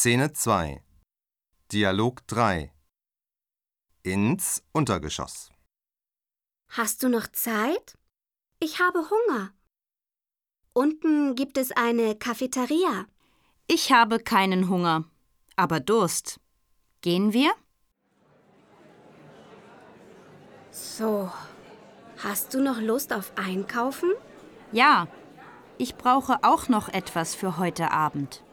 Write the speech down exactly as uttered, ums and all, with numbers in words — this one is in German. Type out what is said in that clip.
Szene zwei. Dialog drei. Ins Untergeschoss. Hast du noch Zeit? Ich habe Hunger. Unten gibt es eine Cafeteria. Ich habe keinen Hunger, aber Durst. Gehen wir? So, hast du noch Lust auf Einkaufen? Ja, ich brauche auch noch etwas für heute Abend.